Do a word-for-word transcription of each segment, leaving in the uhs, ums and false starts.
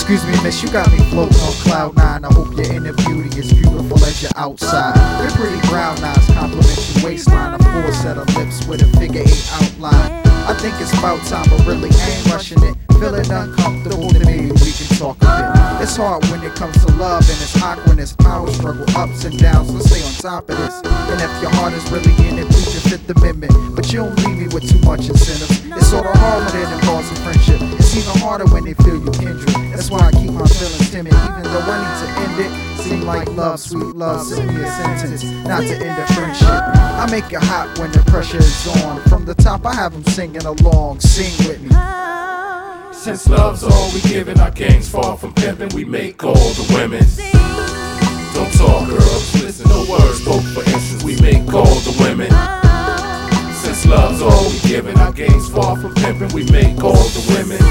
Excuse me, miss, you got me floating on cloud nine. I hope your inner beauty is beautiful as your outside. Your pretty brown eyes compliment your waistline. A full set of lips with a figure eight outline. I think it's about time, but really I ain't rushing it. Feeling uncomfortable, then maybe we can talk a bit. It's hard when it comes to love and it's awkwardness, power struggle, ups and downs. Let's stay on top of this. And if your heart is really in it, we should fit the amendment. But you don't leave me with too much incentive. It's sorta hard when it involves a friendship. It's even harder when they feel you kindred. That's why I keep my feelings timid, even though I need to end it. Seem like love, sweet love, send me a sentence, not to end a friendship. I make it hot when the pressure is on. From the top, I have them singing along. Sing with me. Since love's all we give and our game's far from pimping, we make all the women. Don't talk, girls, listen, no words spoke. For instance, we make all the women. Since love's all we give and our game's far from pimping, we make all the women.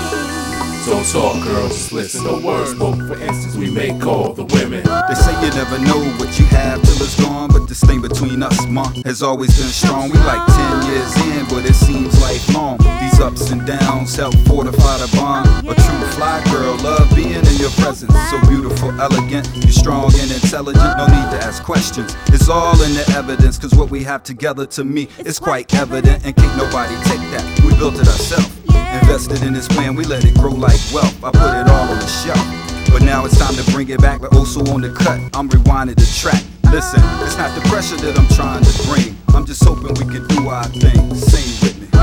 Don't talk, girls, just listen, no words spoke. For instance, we make all the women. They say you never know what you have till it's gone, but this thing between us, ma, has always been strong. We like ten years in, but it seems lifelong. These ups and downs help fortify the bond. A true fly girl, love being in your presence. So beautiful, elegant, you're strong and intelligent. No need to ask questions, it's all in the evidence. Cause what we have together to me is quite evident, and can't nobody take that. We built it ourselves. Invested in this plan, we let it grow like wealth. I put it all on the shelf, but now it's time to bring it back. But also on the cut, I'm rewinding the track. Listen, it's not the pressure that I'm trying to bring. I'm just hoping we can do our thing. Sing with me.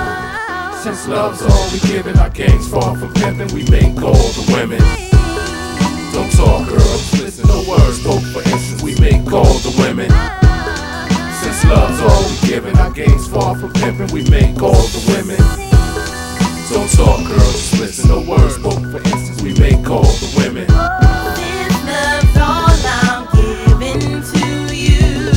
Since love's all we give and our game's far from pimping, we make all the women. Don't talk, girls, listen, no words spoke. For instance, we make all the women. Since love's all we give and our game's far from pimping, we make all the women. Don't talk, girls, just listen, no words spoke. For instance, we make all the women. This love's all I'm giving to you.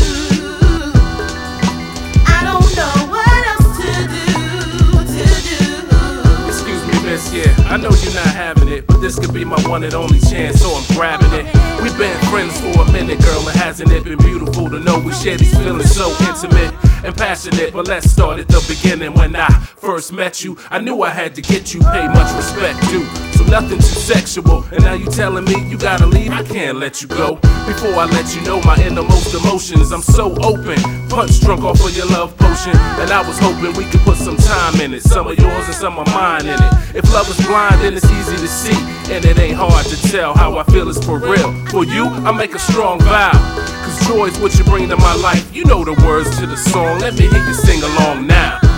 I don't know what else to do, to do. Excuse me, miss, yeah, I know you're not having it, but this could be my one and only chance, so I'm grabbing it. We've been friends for a minute, girl, and hasn't it been beautiful to know we share these feelings so intimate and passionate? But let's start at the beginning. When I first met you, I knew I had to get you, pay much respect due. So nothing too sexual, and now you telling me you gotta leave, I can't let you go. Before I let you know my innermost emotions, I'm so open, punch drunk off of your love potion. And I was hoping we could put some time in it, some of yours and some of mine in it. If love is blind, then it's easy to see, and it ain't hard to tell how I feel is for real. For you, I make a strong vow, cause joy is what you bring to my life. You know the words to the song, let me hear you sing along now.